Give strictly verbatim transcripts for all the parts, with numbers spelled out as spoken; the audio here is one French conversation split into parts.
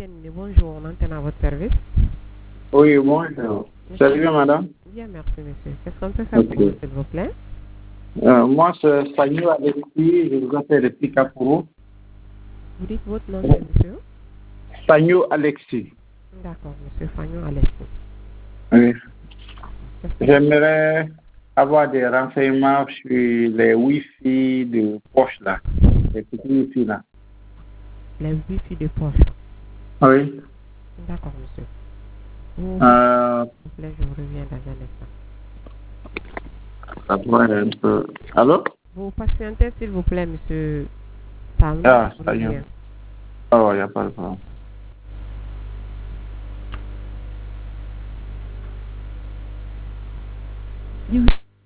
Niné, bonjour, on entend à votre service. Oui, bonjour. Salut, madame. Bien, merci, monsieur. Qu'est-ce qu'on peut faire Ok. pour vous, s'il vous plaît? Euh, moi, c'est Sagno Alexis, je vous appelle depuis Caporo. Vous dites votre nom, c'est monsieur? Sagno Alexis. D'accord, monsieur Fagnon Alexis. Oui. Qu'est-ce que- J'aimerais avoir des renseignements sur les Wi-Fi de poche là. Les petits Wi-Fi là. Les wifi de poche. Oui. D'accord, monsieur. Vous, Euh, s'il vous plaît, je vous reviens dans un instant. ça pourrait être un peu. Allô? Vous patientez, s'il vous plaît, monsieur Fagnon. Ah, je vous Sagno. reviens. Oh, il n'y a pas de problème. Oui.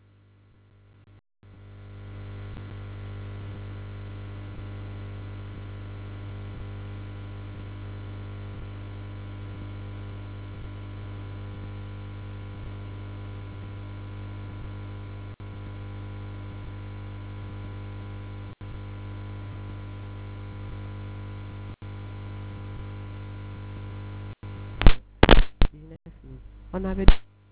dix-neuf mille. On avait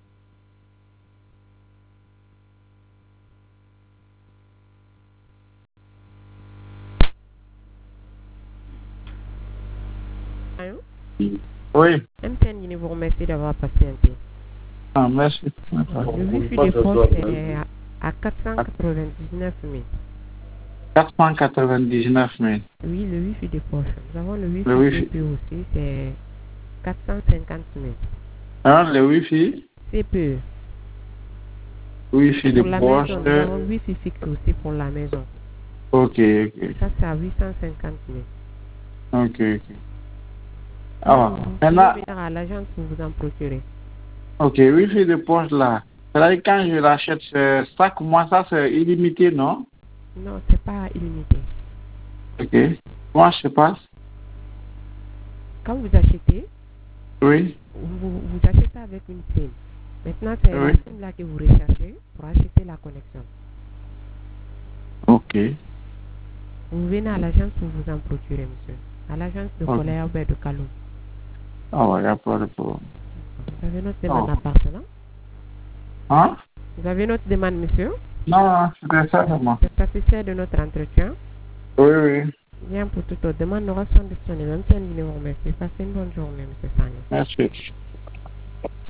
Fagnon. Oui. M T N Guinée vous remercie d'avoir patienté. Ah, merci. Le wifi de poche est à, à quatre cent quatre-vingt-dix-neuf mille. quatre cent quatre-vingt-dix-neuf mille. Oui, le wifi de poche. Nous avons le wifi Le Wi-Fi. C P E aussi, c'est quatre cent cinquante mille. Hein, le Wi-Fi? C P E. Wi-Fi de Pour la poche. maison, nous avons le wifi fixe aussi pour la maison. Ok, ok. Ça, c'est à huit cent cinquante mille. Ok, ok. Ah, Vous pouvez maintenant, venir à l'agence pour vous en procurer. ok, Wi-Fi de poche là. C'est-à-dire quand je l'achète, c'est- chaque mois, ça c'est illimité, non? Non, c'est pas illimité. Ok. Moi, je sais pas. Quand vous achetez, Oui, vous, vous achetez avec une SIM. Maintenant, c'est la oui. SIM là que vous recherchez pour acheter la connexion. Ok. Vous venez à l'agence pour vous en procurer, monsieur. À l'agence de Ok. Colère Albert de Calou. Ah ouais, y a pas de problème. Vous avez notre demande Oh. appartenant? Hein? Vous avez notre demande, monsieur? Non, non, c'était ça seulement. Vous êtes satisfait de notre entretien? Oui, oui. Bien, pour toute autre demande, nous restons disponibles. Même si un numéro, merci. Passez une bonne journée, monsieur Sagnon. Merci.